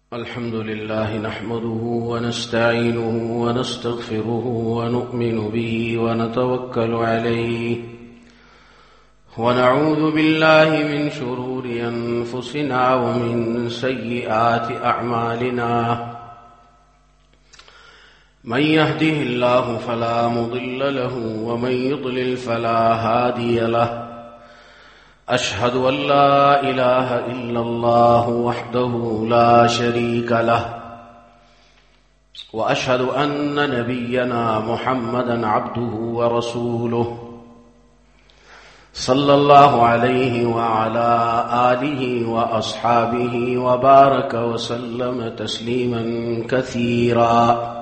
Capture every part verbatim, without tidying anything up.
الحمد لله نحمده ونستعينه ونستغفره ونؤمن به ونتوكل عليه ونعوذ بالله من شرور أنفسنا ومن سيئات أعمالنا من يهده الله فلا مضل له ومن يضلل فلا هادي له أشهد أن لا إله إلا الله وحده لا شريك له وأشهد أن نبينا محمدا عبده ورسوله صلى الله عليه وعلى آله وأصحابه وبارك وسلم تسليما كثيرا.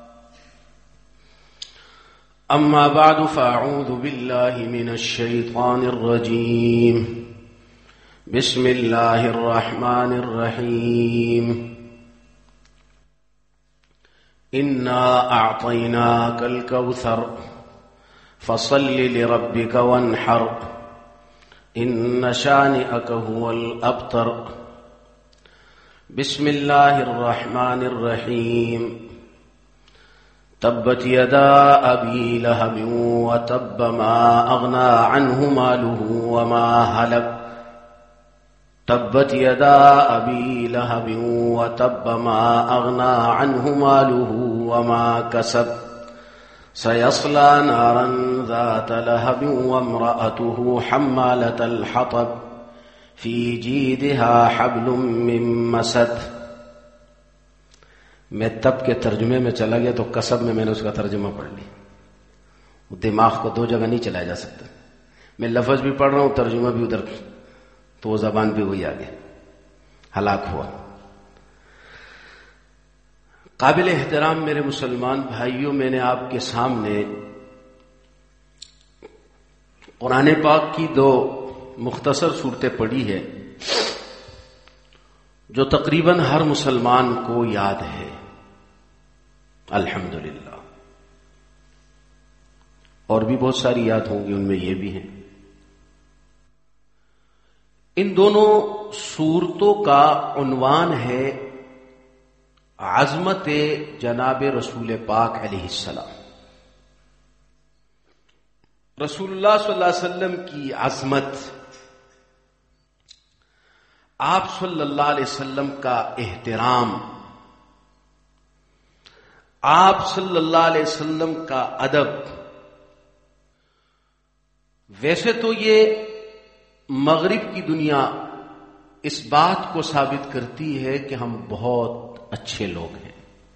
أما بعد فأعوذ بالله من الشيطان الرجيم. بسم الله الرحمن الرحيم. إنا أعطيناك الكوثر فصل لربك وانحر إن شانئك هو الأبتر. بسم الله الرحمن الرحيم. تبت يدا أبي لهب وتب ما أغنى عنه ماله وما هلك تبت يدا أبي لهب وتب ما أغنى عنه ماله وما كسب سيصلى نارا ذات لهب وامرأته حمالة الحطب في جيدها حبل من مسد. میں تب کے ترجمے میں چلا گیا تو کسب میں میں نے اس کا ترجمہ پڑھ لی. دماغ کو دو جگہ نہیں چلایا جا سکتا. میں لفظ بھی پڑھ رہا ہوں ترجمہ بھی ادھر تو وہ زبان بھی وہی آگے ہلاک ہوا. قابل احترام میرے مسلمان بھائیوں، میں نے آپ کے سامنے قرآن پاک کی دو مختصر صورتیں پڑھی ہے جو تقریباً ہر مسلمان کو یاد ہے الحمدللہ، اور بھی بہت ساری یاد ہوں گی، ان میں یہ بھی ہیں. ان دونوں صورتوں کا عنوان ہے عظمت جناب رسول پاک علیہ السلام. رسول اللہ صلی اللہ علیہ وسلم کی عظمت، آپ صلی اللہ علیہ وسلم کا احترام، آپ صلی اللہ علیہ وسلم کا ادب. ویسے تو یہ مغرب کی دنیا اس بات کو ثابت کرتی ہے کہ ہم بہت اچھے لوگ ہیں.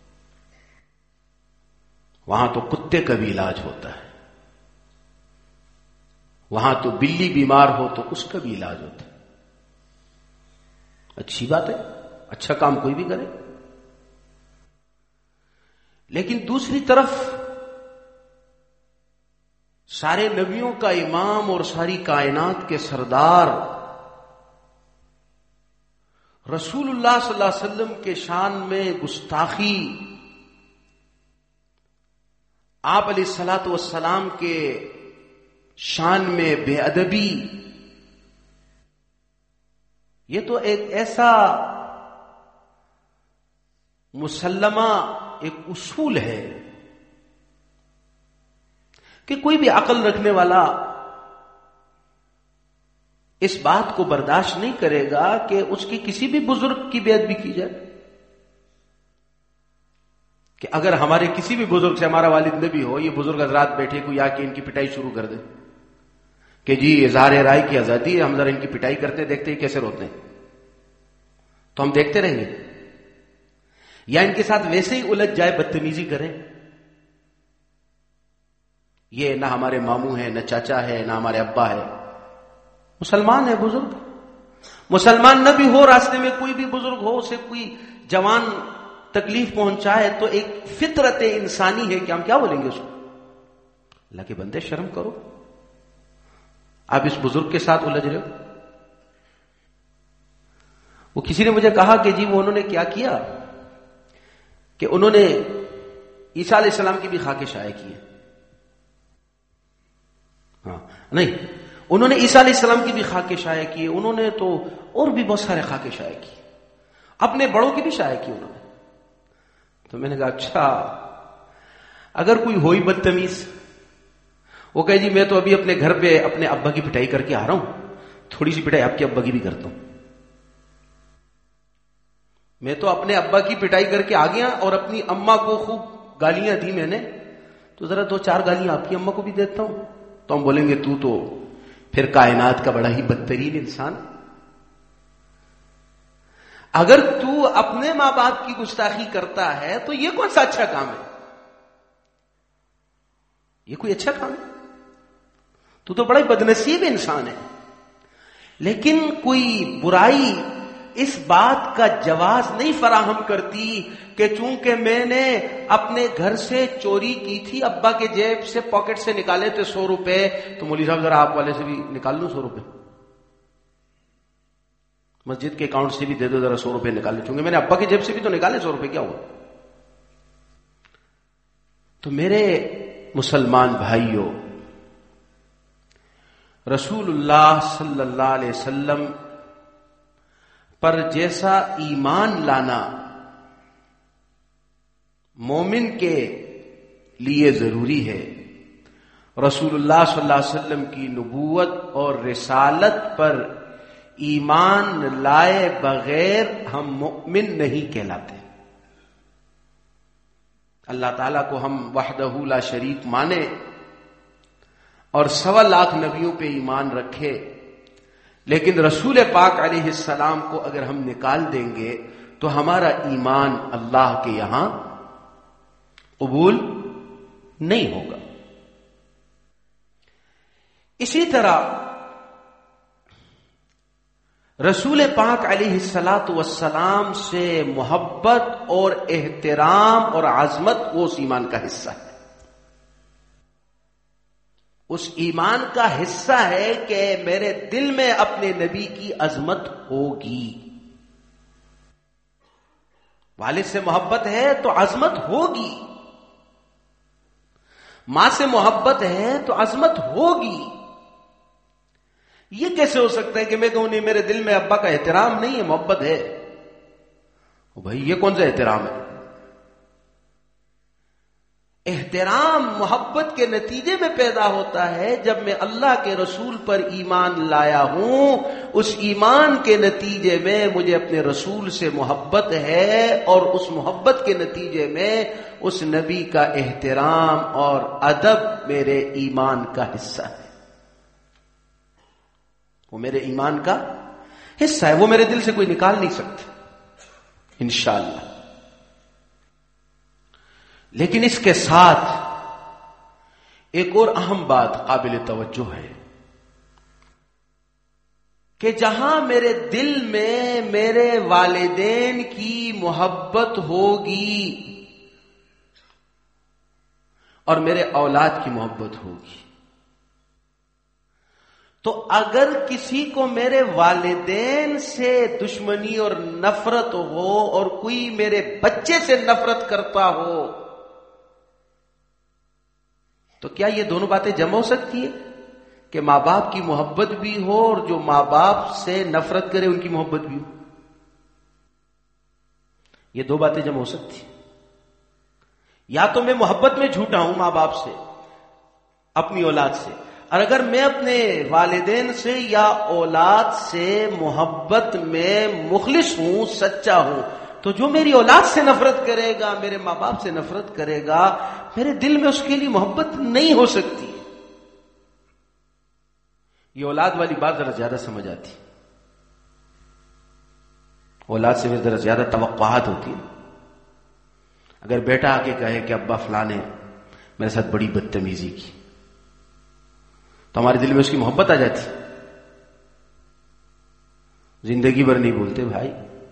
وہاں تو کتے کا بھی علاج ہوتا ہے، وہاں تو بلی بیمار ہو تو اس کا بھی علاج ہوتا ہے. اچھی بات ہے، اچھا کام کوئی بھی کرے. لیکن دوسری طرف سارے نبیوں کا امام اور ساری کائنات کے سردار رسول اللہ صلی اللہ علیہ وسلم کے شان میں گستاخی، آپ علیہ الصلوۃ والسلام کے شان میں بے ادبی، یہ تو ایک ایسا مسلمہ ایک اصول ہے کہ کوئی بھی عقل رکھنے والا اس بات کو برداشت نہیں کرے گا کہ اس کی کسی بھی بزرگ کی بے ادبی کی جائے. کہ اگر ہمارے کسی بھی بزرگ سے، ہمارا والد نبی ہو، یہ بزرگ حضرات بیٹھے کوئی آ کے ان کی پٹائی شروع کر دے کہ جی اظہار رائے کی آزادی ہے، ہم ذرا ان کی پٹائی کرتے دیکھتے ہی کیسے روتے ہیں، تو ہم دیکھتے رہیں گے. یا ان کے ساتھ ویسے ہی الجھ جائے، بدتمیزی کریں. یہ نہ ہمارے ماموں ہے، نہ چاچا ہے، نہ ہمارے ابا ہے، مسلمان ہے، بزرگ. مسلمان نہ بھی ہو، راستے میں کوئی بھی بزرگ ہو، اسے کوئی جوان تکلیف پہنچائے تو ایک فطرت انسانی ہے کہ ہم کیا بولیں گے اس کو؟ اللہ کے بندے شرم کرو، آپ اس بزرگ کے ساتھ الجھ رہے ہو. وہ کسی نے مجھے کہا کہ جی وہ انہوں نے کیا کیا کہ انہوں نے عیسیٰ علیہ السلام کی بھی خاک شائع کی ہے. ہاں نہیں، انہوں نے عیسیٰ علیہ السلام کی بھی خاک شائع کی ہے، انہوں نے تو اور بھی بہت سارے خاک شائع کی. اپنے بڑوں کی بھی شائع کی انہوں نے. تو میں نے کہا اچھا اگر کوئی ہوئی بدتمیز, وہ کہے جی میں تو ابھی اپنے گھر پہ اپنے ابا کی پٹائی کر کے آ رہا ہوں, تھوڑی سی پٹائی آپ کے ابا کی بھی کرتا ہوں. میں تو اپنے ابا کی پٹائی کر کے آ گیا اور اپنی اماں کو خوب گالیاں دی میں نے, تو ذرا دو چار گالیاں آپ کی اماں کو بھی دیتا ہوں. تو ہم بولیں گے تو تو پھر کائنات کا بڑا ہی بدترین انسان. اگر تو اپنے ماں باپ کی گستاخی کرتا ہے تو یہ کون سا اچھا کام ہے؟ یہ کوئی اچھا کام ہے؟ تو تو بڑا ہی بدنصیب انسان ہے. لیکن کوئی برائی اس بات کا جواز نہیں فراہم کرتی کہ چونکہ میں نے اپنے گھر سے چوری کی تھی, ابا کے جیب سے پاکٹ سے نکالے تھے سو روپے, تو مولوی صاحب ذرا آپ والے سے بھی نکال لوں سو روپے, مسجد کے اکاؤنٹ سے بھی دے دو ذرا سو روپے نکال لیں, چونکہ میں نے ابا کے جیب سے بھی تو نکالے سو روپے, کیا ہوا؟ تو میرے مسلمان بھائیوں, رسول اللہ صلی اللہ علیہ وسلم پر جیسا ایمان لانا مومن کے لیے ضروری ہے, رسول اللہ صلی اللہ علیہ وسلم کی نبوت اور رسالت پر ایمان لائے بغیر ہم مؤمن نہیں کہلاتے. اللہ تعالیٰ کو ہم وحدہ لا شریک مانے اور سوا لاکھ نبیوں پہ ایمان رکھے, لیکن رسول پاک علیہ السلام کو اگر ہم نکال دیں گے تو ہمارا ایمان اللہ کے یہاں قبول نہیں ہوگا. اسی طرح رسول پاک علیہ الصلاۃ والسلام سے محبت اور احترام اور عظمت وہ اس ایمان کا حصہ ہے. اس ایمان کا حصہ ہے کہ میرے دل میں اپنے نبی کی عظمت ہوگی. والد سے محبت ہے تو عظمت ہوگی, ماں سے محبت ہے تو عظمت ہوگی. یہ کیسے ہو سکتا ہے کہ میں کہوں نہیں میرے دل میں ابا کا احترام نہیں ہے, محبت ہے؟ بھائی یہ کون سا احترام ہے؟ احترام محبت کے نتیجے میں پیدا ہوتا ہے جب میں اللہ کے رسول پر ایمان لایا ہوں, اس ایمان کے نتیجے میں مجھے اپنے رسول سے محبت ہے اور اس محبت کے نتیجے میں اس نبی کا احترام اور ادب میرے ایمان کا حصہ ہے. وہ میرے ایمان کا حصہ ہے, وہ میرے دل سے کوئی نکال نہیں سکتا انشاءاللہ. لیکن اس کے ساتھ ایک اور اہم بات قابل توجہ ہے کہ جہاں میرے دل میں میرے والدین کی محبت ہوگی اور میرے اولاد کی محبت ہوگی, تو اگر کسی کو میرے والدین سے دشمنی اور نفرت ہو اور کوئی میرے بچے سے نفرت کرتا ہو تو کیا یہ دونوں باتیں جمع ہو سکتی ہے کہ ماں باپ کی محبت بھی ہو اور جو ماں باپ سے نفرت کرے ان کی محبت بھی ہو؟ یہ دو باتیں جمع ہو سکتی ہیں. یا تو میں محبت میں جھوٹا ہوں ماں باپ سے اپنی اولاد سے, اور اگر میں اپنے والدین سے یا اولاد سے محبت میں مخلص ہوں, سچا ہوں, تو جو میری اولاد سے نفرت کرے گا, میرے ماں باپ سے نفرت کرے گا, میرے دل میں اس کے لیے محبت نہیں ہو سکتی. یہ اولاد والی بات ذرا زیادہ سمجھ آتی, اولاد سے بھی ذرا زیادہ توقعات ہوتی ہیں. اگر بیٹا آ کے کہے کہ ابا فلاں نے میرے ساتھ بڑی بدتمیزی کی, تو ہمارے دل میں اس کی محبت آ جاتی. زندگی بھر نہیں بولتے بھائی,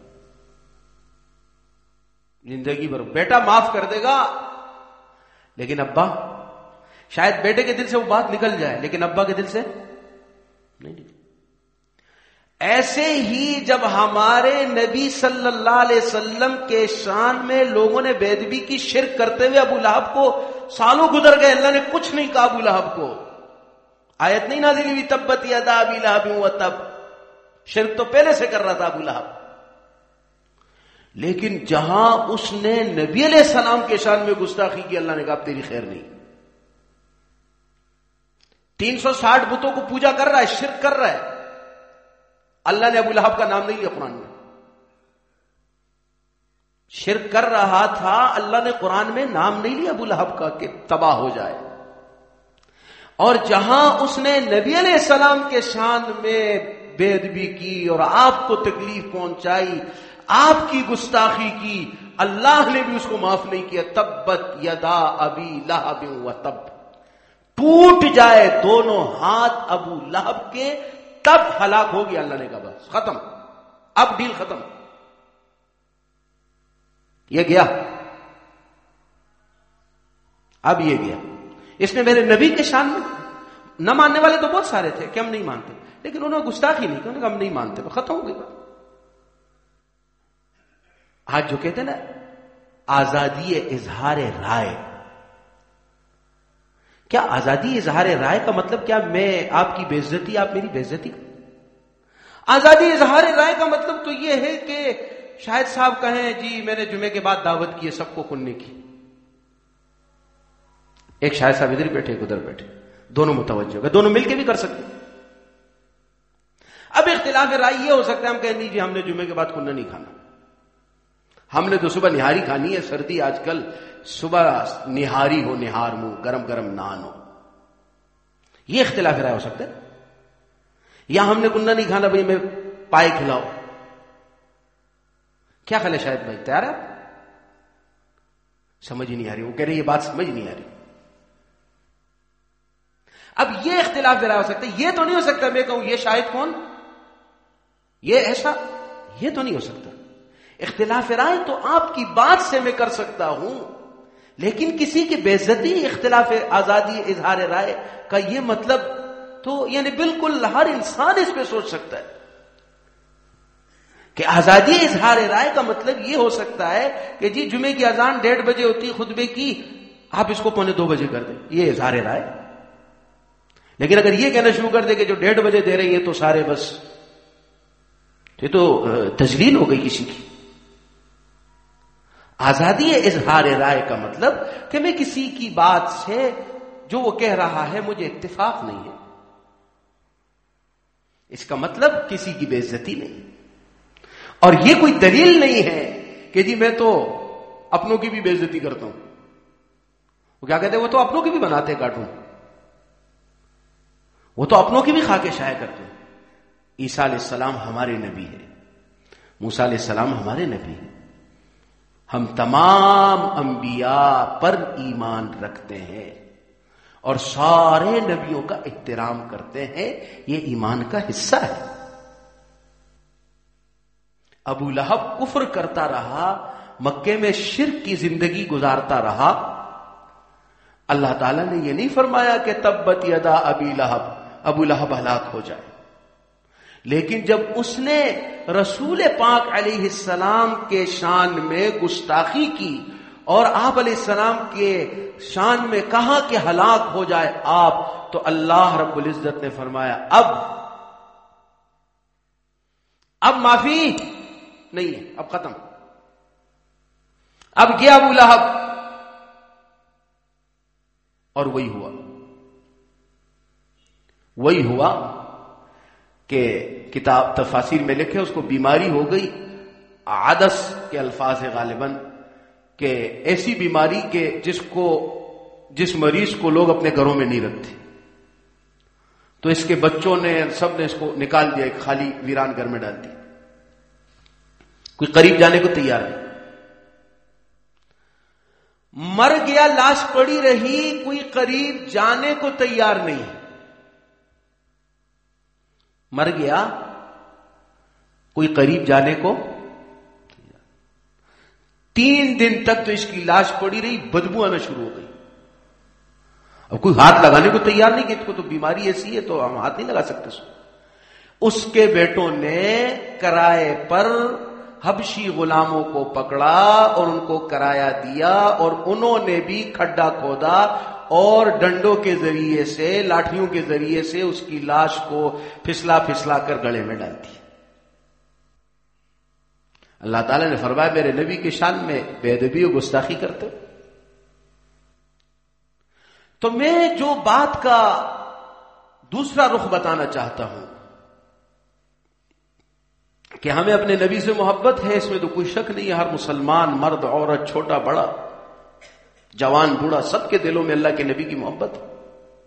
زندگی بھر بیٹا معاف کر دے گا, لیکن ابا, شاید بیٹے کے دل سے وہ بات نکل جائے لیکن ابا کے دل سے نہیں نکل. ایسے ہی جب ہمارے نبی صلی اللہ علیہ وسلم کے شان میں لوگوں نے بے ادبی کی شرک کرتے ہوئے ابو لہب کو, سالوں گزر گئے, اللہ نے کچھ نہیں کہا ابو لہب کو, آیت نہیں نازل ہوئی تبت یدا ابی لہب و تب, شرک تو پہلے سے کر رہا تھا ابو لہب. لیکن جہاں اس نے نبی علیہ السلام کے شان میں گستاخی کی، اللہ نے کہا اب تیری خیر نہیں. تین سو ساٹھ بتوں کو پوجا کر رہا ہے، شرک کر رہا ہے. اللہ نے ابو لہب کا نام نہیں لیا قرآن میں. شرک کر رہا تھا، اللہ نے قرآن میں نام نہیں لیا ابو لہب کا کہ تباہ ہو جائے. اور جہاں اس نے نبی علیہ السلام کے شان میں بے ادبی کی اور آپ کو تکلیف پہنچائی، آپ کی گستاخی کی، اللہ نے بھی اس کو معاف نہیں کیا. تبت یدا ابی لہب و تب، ٹوٹ جائے دونوں ہاتھ ابو لہب کے، تب ہلاک ہو گیا. اللہ نے کہا بس ختم، اب ڈیل ختم. یہ گیا، اب یہ گیا. اس نے میرے نبی کے شان میں، نہ ماننے والے تو بہت سارے تھے کہ ہم نہیں مانتے، لیکن انہوں نے گستاخی نہیں کی، انہوں نے کہا ہم نہیں مانتے، ختم ہو گئی بات. آج جو کہتے ہیں نا آزادی اظہار رائے، کیا آزادی اظہار رائے کا مطلب کیا میں آپ کی بے عزتی، آپ میری بے عزتی؟ آزادی اظہار رائے کا مطلب تو یہ ہے کہ شاہد صاحب کہیں جی میں نے جمعے کے بعد دعوت کی ہے سب کو کھلنے کی. ایک شاہد صاحب ادھر بیٹھے ایک ادھر بیٹھے، دونوں متوجہ ہو گئے، دونوں مل کے بھی کر سکتے. اب اختلاف رائے یہ ہو سکتا ہے ہم کہیں نہیں جی ہم نے جمعے کے بعد کھلنا نہیں کھانا، ہم نے تو صبح نہاری کھانی ہے، سردی آج کل، صبح نہاری ہو، نہار منہ، گرم گرم نان ہو. یہ اختلاف رائے ہو سکتا ہے. یا ہم نے کننا نہیں کھانا، بھائی میں پائے کھلاؤ. کیا خیال ہے شاید بھائی، تیار ہے؟ سمجھ ہی نہیں آ رہی، وہ کہہ رہے یہ بات سمجھ نہیں آ رہی. اب یہ اختلاف رائے ہو سکتا ہے. یہ تو نہیں ہو سکتا میں کہوں یہ شاہد کون، یہ ایسا، یہ تو نہیں ہو سکتا. اختلاف رائے تو آپ کی بات سے میں کر سکتا ہوں، لیکن کسی کی بے عزتی، اختلاف آزادی اظہار رائے کا یہ مطلب تو یعنی بالکل ہر انسان اس پہ سوچ سکتا ہے کہ آزادی اظہار رائے کا مطلب یہ ہو سکتا ہے کہ جی جمعے کی اذان ڈیڑھ بجے ہوتی خطبے کی، آپ اس کو پونے دو بجے کر دیں، یہ اظہار رائے. لیکن اگر یہ کہنا شروع کر دے کہ جو ڈیڑھ بجے دے رہے ہیں تو سارے بس، یہ تو تجلیل ہو گئی کسی کی. آزادی اظہار رائے کا مطلب کہ میں کسی کی بات سے جو وہ کہہ رہا ہے مجھے اتفاق نہیں ہے، اس کا مطلب کسی کی بے عزتی نہیں. اور یہ کوئی دلیل نہیں ہے کہ جی میں تو اپنوں کی بھی بے عزتی کرتا ہوں. وہ کیا کہتے ہیں، وہ تو اپنوں کی بھی بناتے کارٹون، وہ تو اپنوں کی بھی خاکے شائع کرتے ہیں. عیسیٰ علیہ السلام ہمارے نبی ہے، موسیٰ علیہ السلام ہمارے نبی ہیں. ہم تمام انبیاء پر ایمان رکھتے ہیں اور سارے نبیوں کا احترام کرتے ہیں، یہ ایمان کا حصہ ہے. ابو لہب کفر کرتا رہا، مکے میں شرک کی زندگی گزارتا رہا. اللہ تعالیٰ نے یہ نہیں فرمایا کہ تبت یدا ابی لہب، ابو لہب ہلاک ہو جائے. لیکن جب اس نے رسول پاک علیہ السلام کے شان میں گستاخی کی اور آپ علیہ السلام کے شان میں کہا کہ ہلاک ہو جائے آپ، تو اللہ رب العزت نے فرمایا اب اب معافی نہیں ہے، اب ختم، اب گیا ابو لہب. اور وہی ہوا وہی ہوا کہ کتاب تفاسیر میں لکھے اس کو بیماری ہو گئی، عدس کے الفاظ ہے غالباً، کہ ایسی بیماری کہ جس کو جس مریض کو لوگ اپنے گھروں میں نہیں رکھتے، تو اس کے بچوں نے سب نے اس کو نکال دیا، ایک خالی ویران گھر میں ڈال دی. کوئی قریب جانے کو تیار نہیں، مر گیا، لاش پڑی رہی، کوئی قریب جانے کو تیار نہیں. مر گیا، کوئی قریب جانے کو، تین دن تک تو اس کی لاش پڑی رہی، بدبو آنا شروع ہو گئی. اب کوئی ہاتھ لگانے کو تیار نہیں کہ اس کو تو بیماری ایسی ہے تو ہم ہاتھ نہیں لگا سکتے. اس کے بیٹوں نے کرائے پر حبشی غلاموں کو پکڑا اور ان کو کرایہ دیا، اور انہوں نے بھی کھڈا کھودا اور ڈنڈوں کے ذریعے سے، لاٹھیوں کے ذریعے سے اس کی لاش کو پھسلا پھسلا کر گڑھے میں ڈال دی. اللہ تعالیٰ نے فرمایا میرے نبی کے شان میں بے ادبی و گستاخی کرتے ہو. تو میں جو بات کا دوسرا رخ بتانا چاہتا ہوں کہ ہمیں اپنے نبی سے محبت ہے، اس میں تو کوئی شک نہیں ہے. ہر مسلمان مرد عورت چھوٹا بڑا جوان بوڑھا سب کے دلوں میں اللہ کے نبی کی محبت ہے.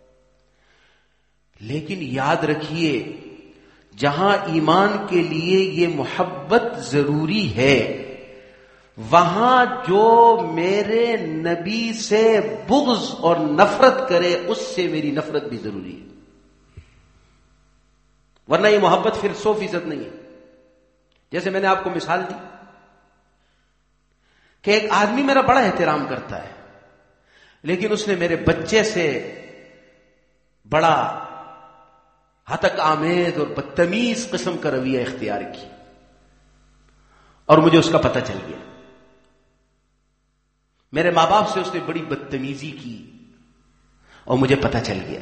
لیکن یاد رکھیے جہاں ایمان کے لیے یہ محبت ضروری ہے وہاں جو میرے نبی سے بغض اور نفرت کرے اس سے میری نفرت بھی ضروری ہے، ورنہ یہ محبت پھر سو فیصد نہیں ہے. جیسے میں نے آپ کو مثال دی کہ ایک آدمی میرا بڑا احترام کرتا ہے لیکن اس نے میرے بچے سے بڑا ہتک آمیز اور بدتمیز قسم کا رویہ اختیار کیا اور مجھے اس کا پتہ چل گیا. میرے ماں باپ سے اس نے بڑی بدتمیزی کی اور مجھے پتہ چل گیا.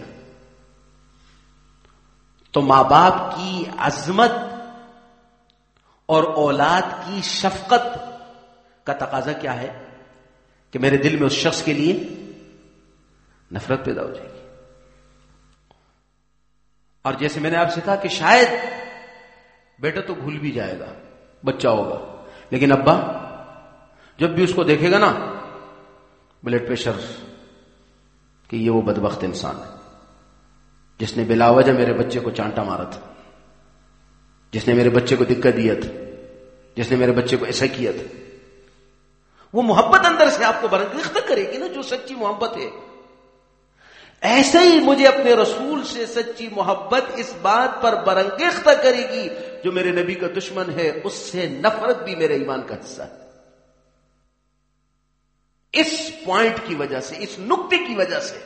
تو ماں باپ کی عظمت اور اولاد کی شفقت کا تقاضا کیا ہے کہ میرے دل میں اس شخص کے لیے نفرت پیدا ہو جائے گی. اور جیسے میں نے آپ سے کہا کہ شاید بیٹا تو بھول بھی جائے گا، بچہ ہوگا، لیکن ابا جب بھی اس کو دیکھے گا نا بلڈ پریشر کہ یہ وہ بدبخت انسان ہے جس نے بلا وجہ میرے بچے کو چانٹا مارا تھا، جس نے میرے بچے کو دقت دیا تھا، جس نے میرے بچے کو ایسا کیا تھا. وہ محبت اندر سے آپ کو برانگیختہ کرے گی نا، جو سچی محبت ہے. ایسے ہی مجھے اپنے رسول سے سچی محبت اس بات پر برانگیختہ کرے گی جو میرے نبی کا دشمن ہے اس سے نفرت بھی میرے ایمان کا حصہ ہے. اس پوائنٹ کی وجہ سے، اس نقطے کی وجہ سے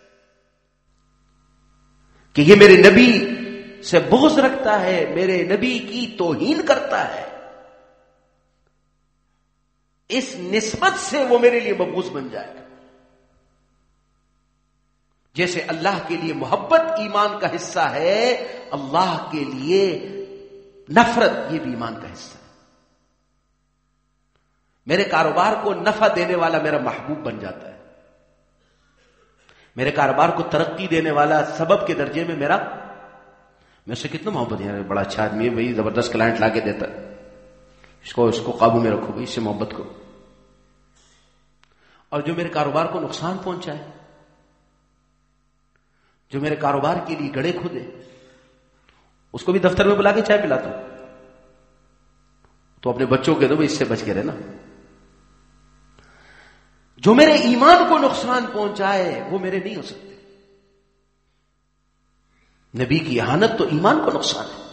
کہ یہ میرے نبی سے بغض رکھتا ہے، میرے نبی کی توہین کرتا ہے، اس نسبت سے وہ میرے لیے مبغوض بن جائے گا. جیسے اللہ کے لیے محبت ایمان کا حصہ ہے، اللہ کے لیے نفرت یہ بھی ایمان کا حصہ ہے. میرے کاروبار کو نفع دینے والا میرا محبوب بن جاتا ہے، میرے کاروبار کو ترقی دینے والا سبب کے درجے میں میرا میں اس سے کتنا محبت ہے. بڑا اچھا آدمی ہے بھائی، زبردست کلائنٹ لا کے دیتا ہے، اس کو اس کو قابو میں رکھو بھائی، اس سے محبت کرو. اور جو میرے کاروبار کو نقصان پہنچائے، جو میرے کاروبار کے لیے گڑھے کھودے، اس کو بھی دفتر میں بلا کے چائے پلاتا ہوں. تو اپنے بچوں کے دو بھائی اس سے بچ کے رہنا. جو میرے ایمان کو نقصان پہنچائے وہ میرے نہیں ہو سکتے. نبی کی اہانت تو ایمان کو نقصان ہے.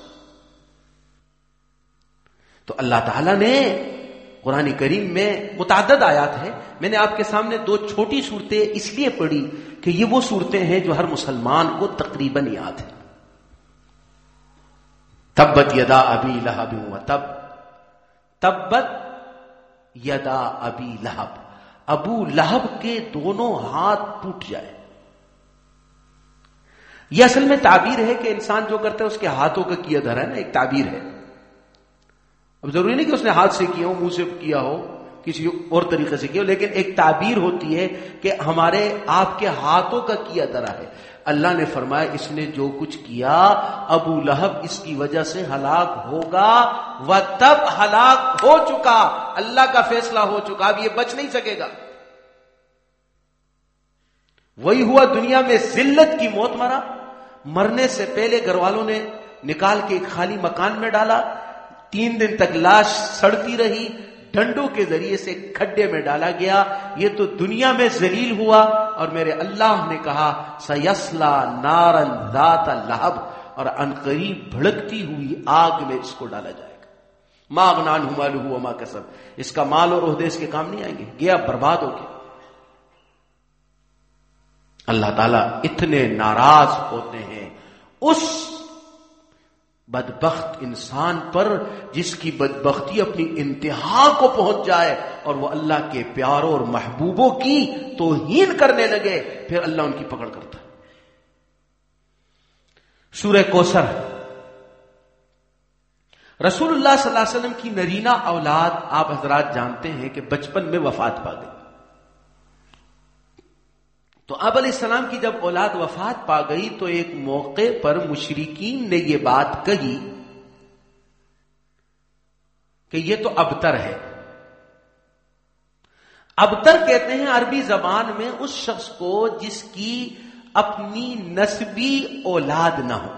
تو اللہ تعالیٰ نے قرآن کریم میں متعدد آیات ہیں، میں نے آپ کے سامنے دو چھوٹی صورتیں اس لیے پڑھی کہ یہ وہ صورتیں ہیں جو ہر مسلمان کو تقریباً یاد ہیں. تبت یدا ابی لہب وتب، تبت یدا ابی لہب، ابو لہب کے دونوں ہاتھ ٹوٹ جائے. یہ اصل میں تعبیر ہے کہ انسان جو کرتا ہے اس کے ہاتھوں کا کیا دھرا ہے نا، ایک تعبیر ہے. اب ضروری نہیں کہ اس نے ہاتھ سے کیا ہو، منہ سے کیا ہو، کسی اور طریقے سے کیا ہو، لیکن ایک تعبیر ہوتی ہے کہ ہمارے آپ کے ہاتھوں کا کیا دھرا ہے. اللہ نے فرمایا اس نے جو کچھ کیا ابو لہب اس کی وجہ سے ہلاک ہوگا، وہ تب ہلاک ہو چکا، اللہ کا فیصلہ ہو چکا، اب یہ بچ نہیں سکے گا. وہی ہوا دنیا میں ذلت کی موت مرا، مرنے سے پہلے گھر والوں نے نکال کے ایک خالی مکان میں ڈالا، تین دن تک لاش سڑتی رہی، ڈنڈوں کے ذریعے سے کھڈے میں ڈالا گیا. یہ تو دنیا میں ذلیل ہوا اور میرے اللہ نے کہا سیصلا نارا ذات لہب، اور عنقریب بھڑکتی ہوئی آگ میں اس کو ڈالا جائے گا. ما اغنی عنہ مالہ وما کسب، اس کا مال اور عہدے اس کے کام نہیں آئیں گے، گیا برباد ہو گیا. اللہ تعالیٰ اتنے ناراض ہوتے ہیں اس بدبخت انسان پر جس کی بدبختی اپنی انتہا کو پہنچ جائے اور وہ اللہ کے پیاروں اور محبوبوں کی توہین کرنے لگے، پھر اللہ ان کی پکڑ کرتا ہے. سورہ کوثر رسول اللہ صلی اللہ علیہ وسلم کی نرینہ اولاد آپ حضرات جانتے ہیں کہ بچپن میں وفات پا گئی. تو آپ علیہ السلام کی جب اولاد وفات پا گئی تو ایک موقع پر مشرکین نے یہ بات کہی کہ یہ تو ابتر ہے. ابتر کہتے ہیں عربی زبان میں اس شخص کو جس کی اپنی نسبی اولاد نہ ہو.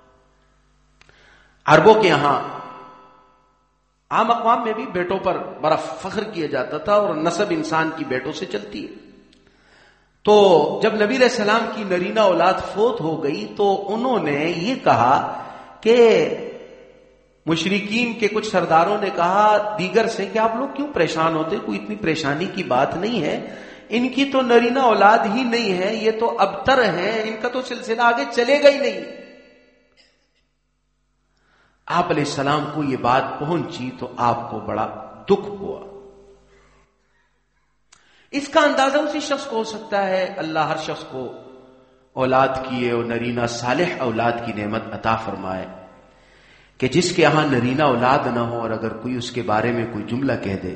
عربوں کے یہاں عام اقوام میں بھی بیٹوں پر بڑا فخر کیا جاتا تھا اور نسب انسان کی بیٹوں سے چلتی ہے. تو جب نبی علیہ السلام کی نرینہ اولاد فوت ہو گئی تو انہوں نے یہ کہا کہ مشرکین کے کچھ سرداروں نے کہا دیگر سے کہ آپ لوگ کیوں پریشان ہوتے، کوئی اتنی پریشانی کی بات نہیں ہے، ان کی تو نرینہ اولاد ہی نہیں ہے، یہ تو ابتر ہیں، ان کا تو سلسلہ آگے چلے گا ہی نہیں. آپ علیہ السلام کو یہ بات پہنچی تو آپ کو بڑا دکھ ہوا. اس کا اندازہ اسی شخص کو ہو سکتا ہے. اللہ ہر شخص کو اولاد کی اور نرینہ صالح اولاد کی نعمت عطا فرمائے کہ جس کے یہاں نرینہ اولاد نہ ہو اور اگر کوئی اس کے بارے میں کوئی جملہ کہہ دے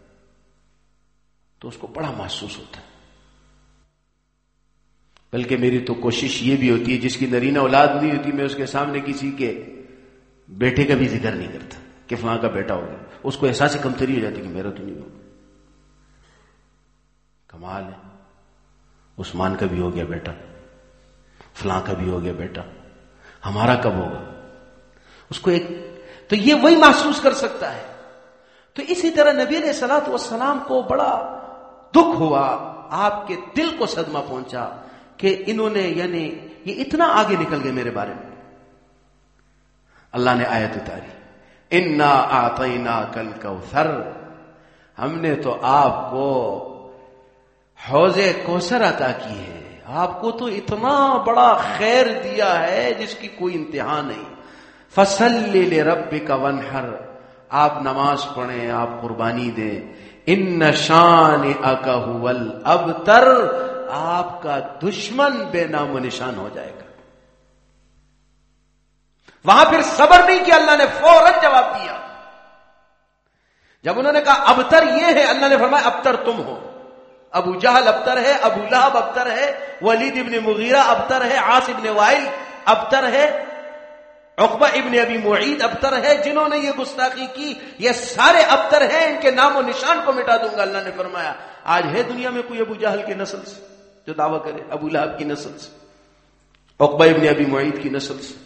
تو اس کو بڑا محسوس ہوتا ہے. بلکہ میری تو کوشش یہ بھی ہوتی ہے جس کی نرینہ اولاد نہیں ہوتی میں اس کے سامنے کسی کے بیٹے کا بھی ذکر نہیں کرتا کہ فلاں کا بیٹا ہوگا. اس کو احساس کمتری ہو جاتی کہ میرا تو نہیں ہوگا. کمال ہے، عثمان کا بھی ہو گیا بیٹا، فلاں کا بھی ہو گیا بیٹا، ہمارا کب ہوگا؟ اس کو ایک تو یہ وہی محسوس کر سکتا ہے. تو اسی طرح نبی علیہ الصلوۃ والسلام کو بڑا دکھ ہوا، آپ کے دل کو صدمہ پہنچا کہ انہوں نے یعنی یہ اتنا آگے نکل گئے میرے بارے میں. اللہ نے آیت اتاری، انا اعطیناک الکوثر، ہم نے تو آپ کو حوض کوثر عطا کی ہے، آپ کو تو اتنا بڑا خیر دیا ہے جس کی کوئی انتہا نہیں. فصلی لربک وانحر، آپ نماز پڑھیں، آپ قربانی دیں. ان شانئک ھو الابتر، آپ کا دشمن بے نام و نشان ہو جائے گا. وہاں پھر صبر نہیں کیا، اللہ نے فوراً جواب دیا. جب انہوں نے کہا ابتر یہ ہے، اللہ نے فرمایا ابتر تم ہو. ابو جہل ابتر ہے، ابو لہب ابتر ہے، ولید ابن مغیرہ ابتر ہے، عاص ابن وائل ابتر ہے، عقبہ ابن ابی معیط ابتر ہے. جنہوں نے یہ گستاخی کی یہ سارے ابتر ہیں، ان کے نام و نشان کو مٹا دوں گا. اللہ نے فرمایا آج ہے دنیا میں کوئی ابو جہل کی نسل سے جو دعویٰ کرے، ابو لہب کی نسل سے، عقبہ ابن ابی معیط کی نسل سے.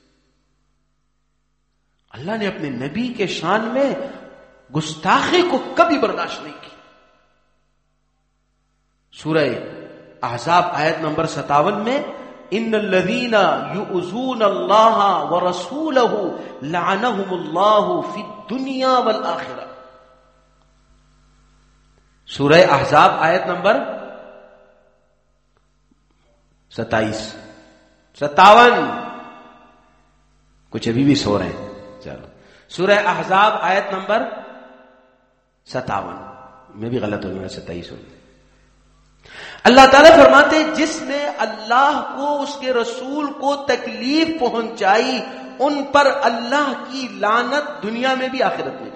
اللہ نے اپنے نبی کے شان میں گستاخی کو کبھی برداشت نہیں کی. سورہ احزاب آیت نمبر ستاون میں ان الذین یؤذون اللہ ورسولہ لعنہم اللہ فی الدنیا والآخرہ. سورہ احزاب آیت نمبر ستائیس ستاون. کچھ ابھی بھی سو رہے ہیں. چلو سورہ احزاب آیت نمبر ستاون، میں بھی غلط ہو گیا، ستائیس ہو گیا. اللہ تعالیٰ فرماتے جس نے اللہ کو اس کے رسول کو تکلیف پہنچائی ان پر اللہ کی لعنت دنیا میں بھی آخرت میں بھی.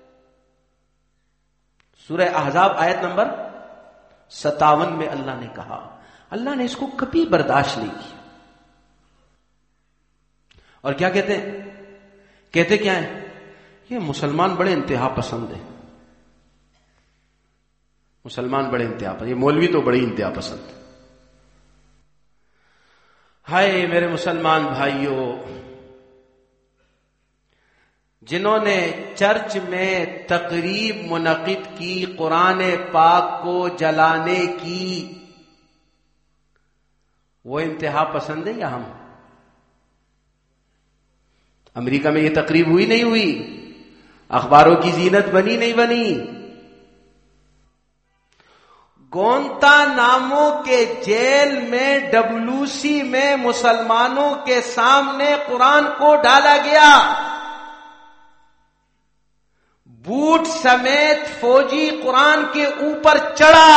سورہ احزاب آیت نمبر ستاون میں اللہ نے کہا، اللہ نے اس کو کبھی برداشت نہیں کیا. اور کیا کہتے ہیں؟ کہتے کیا ہیں؟ یہ مسلمان بڑے انتہا پسند ہیں. مسلمان بڑے انتہا پسند، یہ مولوی تو بڑی انتہا پسند. ہائے میرے مسلمان بھائیوں، جنہوں نے چرچ میں تقریب منعقد کی قرآن پاک کو جلانے کی، وہ انتہا پسند ہے یا ہم؟ امریکہ میں یہ تقریب ہوئی نہیں ہوئی؟ اخباروں کی زینت بنی نہیں بنی؟ گونتا نامو کے جیل میں ڈبلو سی میں مسلمانوں کے سامنے قرآن کو ڈالا گیا. بوٹ سمیت فوجی قرآن کے اوپر چڑھا.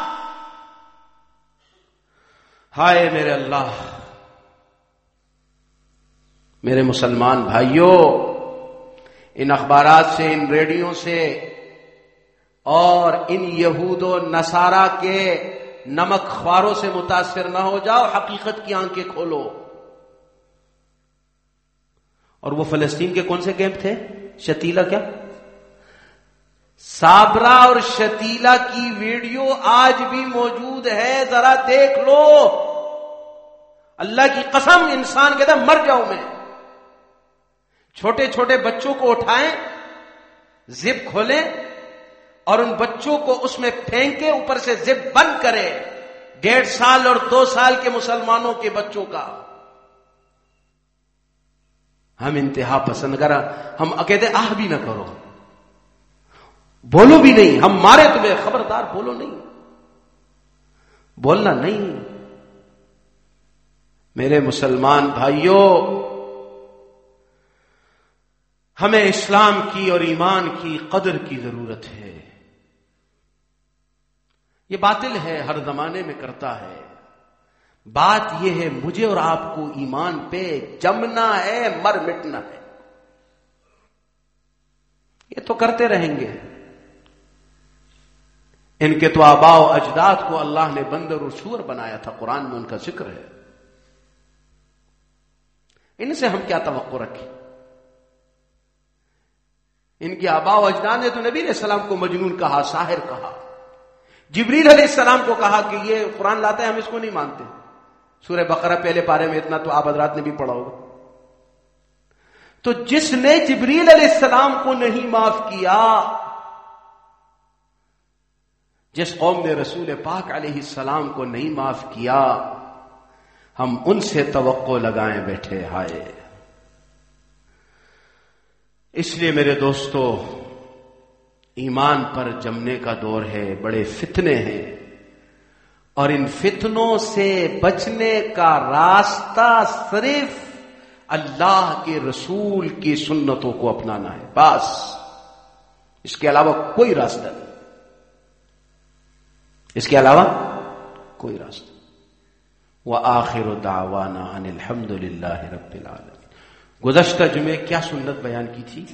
ہائے میرے اللہ، میرے مسلمان بھائیوں، ان اخبارات سے، ان ریڈیو سے اور ان یہود و نصارہ کے نمک خواروں سے متاثر نہ ہو جاؤ، حقیقت کی آنکھیں کھولو۔ اور وہ فلسطین کے کون سے کیمپ تھے؟ شتیلا، کیا صابرہ اور شتیلا کی ویڈیو آج بھی موجود ہے، ذرا دیکھ لو۔ اللہ کی قسم انسان کہتا ہے مر جاؤں میں۔ چھوٹے چھوٹے بچوں کو اٹھائیں، زپ کھولیں اور ان بچوں کو اس میں پھینکے، اوپر سے زپ بند کرے، ڈیڑھ سال اور دو سال کے مسلمانوں کے بچوں کا۔ ہم انتہا پسند کرا، ہم کہتے آہ بھی نہ کرو، بولو بھی نہیں، ہم مارے تمہیں، خبردار بولو نہیں، بولنا نہیں۔ میرے مسلمان بھائیوں، ہمیں اسلام کی اور ایمان کی قدر کی ضرورت ہے۔ یہ باطل ہے، ہر زمانے میں کرتا ہے۔ بات یہ ہے مجھے اور آپ کو ایمان پہ جمنا ہے، مر مٹنا ہے۔ یہ تو کرتے رہیں گے۔ ان کے تو آباء و اجداد کو اللہ نے بندر اور سور بنایا تھا، قرآن میں ان کا ذکر ہے۔ ان سے ہم کیا توقع رکھیں؟ ان کے آباء و اجداد نے تو نبی علیہ السلام کو مجنون کہا، ساحر کہا، جبریل علیہ السلام کو کہا کہ یہ قرآن لاتا ہے، ہم اس کو نہیں مانتے۔ سورہ بقرہ پہلے پارے میں اتنا تو آپ حضرات نے بھی پڑھا ہوگا۔ تو جس نے جبریل علیہ السلام کو نہیں معاف کیا، جس قوم نے رسول پاک علیہ السلام کو نہیں معاف کیا، ہم ان سے توقع لگائیں بیٹھے ہائے۔ اس لیے میرے دوستو، ایمان پر جمنے کا دور ہے، بڑے فتنے ہیں، اور ان فتنوں سے بچنے کا راستہ صرف اللہ کے رسول کی سنتوں کو اپنانا ہے، بس اس کے علاوہ کوئی راستہ نہیں، اس کے علاوہ کوئی راستہ۔ وآخر دعوانا ان الحمد للہ رب العالمین۔ گزشتہ جمعے کیا سنت بیان کی تھی؟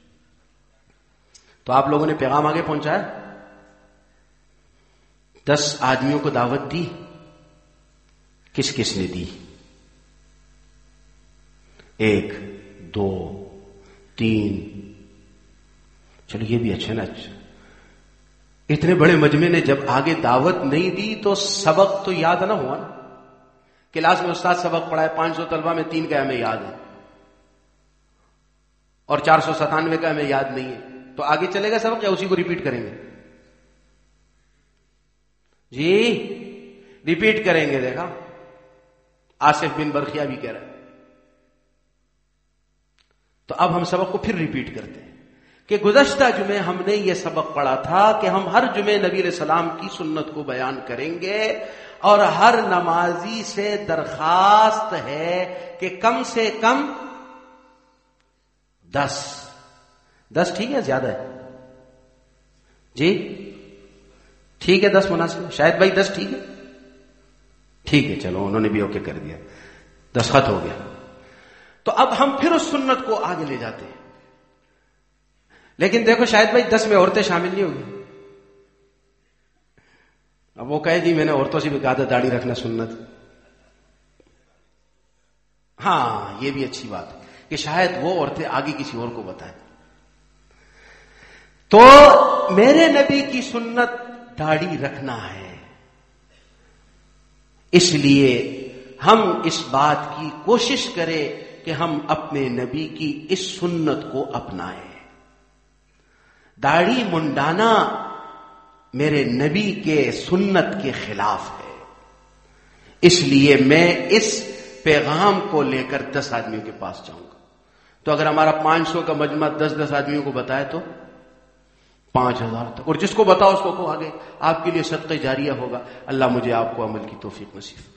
تو آپ لوگوں نے پیغام آگے پہنچایا، دس آدمیوں کو دعوت دی، کس کس نے دی؟ ایک، دو، تین، چلو یہ بھی اچھا نا۔ اچھا، اتنے بڑے مجمع نے جب آگے دعوت نہیں دی تو سبق تو یاد نہ ہوا نا۔ کلاس میں استاد سبق پڑھائے، پانچ سو طلبہ میں تین کا ہمیں یاد ہے اور چار سو ستانوے کا ہمیں یاد نہیں ہے، تو آگے چلے گا سبق یا اسی کو ریپیٹ کریں گے؟ جی ریپیٹ کریں گے۔ دیکھا آصف بن برخیا بھی کہہ رہا ہے۔ تو اب ہم سبق کو پھر ریپیٹ کرتے ہیں کہ گزشتہ جمعے ہم نے یہ سبق پڑھا تھا کہ ہم ہر جمعے نبی علیہ السلام کی سنت کو بیان کریں گے، اور ہر نمازی سے درخواست ہے کہ کم سے کم دس دس ٹھیک ہے زیادہ ہے جی؟ ٹھیک ہے دس مناسب، شاید بھائی دس ٹھیک ہے؟ ٹھیک ہے چلو، انہوں نے بھی اوکے کر دیا، دستخط ہو گیا۔ تو اب ہم پھر اس سنت کو آگے لے جاتے ہیں، لیکن دیکھو شاید بھائی دس میں عورتیں شامل نہیں ہوگی۔ اب وہ کہے جی میں نے عورتوں سے بھی کہا تھا داڑھی رکھنا سنت۔ ہاں یہ بھی اچھی بات ہے کہ شاید وہ عورتیں آگے کسی اور کو بتائیں۔ تو میرے نبی کی سنت داڑھی رکھنا ہے، اس لیے ہم اس بات کی کوشش کریں کہ ہم اپنے نبی کی اس سنت کو اپنائیں۔ داڑھی منڈانا میرے نبی کے سنت کے خلاف ہے، اس لیے میں اس پیغام کو لے کر دس آدمیوں کے پاس جاؤں گا۔ تو اگر ہمارا پانچ سو کا مجمع دس دس آدمیوں کو بتائے تو پانچ ہزار تک، اور جس کو بتاؤ اس کو کو آگے آپ کے لیے صدقہ جاریہ ہوگا۔ اللہ مجھے آپ کو عمل کی توفیق نصیب